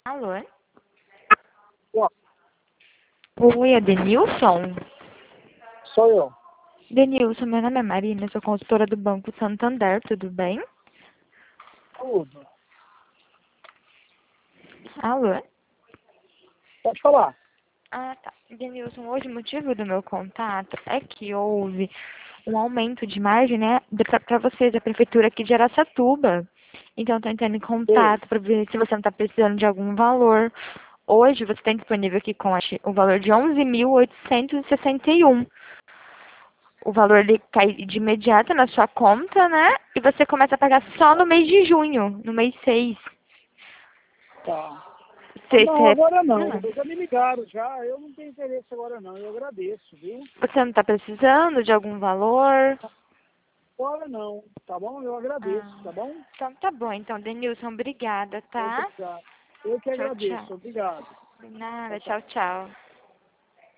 Alô? Ó, Oi, é Denilson? sou eu. Denilson, meu nome é Marina, sou consultora do Banco Santander, tudo bem? Tudo. Alô? Pode falar. Ah, tá. Denilson, hoje o motivo do meu contato é que houve um aumento de margem, né, para vocês, da prefeitura aqui de Araçatuba. Então, estou entrando em Ei, contato para ver se você não está precisando de algum valor. Hoje, você tem disponível aqui com o valor de 11.861. O valor ele cai de imediato na sua conta, né? E você começa a pagar só no mês de junho, no mês 6. tá. Ah, Você, não, agora não. não, Já me ligaram já. Eu não tenho interesse agora não. Eu agradeço, viu? você não está precisando de algum valor? Agora não, tá bom? Eu agradeço, Ah, tá bom? então tá bom. Então, Denilson, obrigada, tá? Obrigado. Eu que Tchau, tchau. agradeço. Obrigado. De nada, Tchau, tchau. tchau, tchau.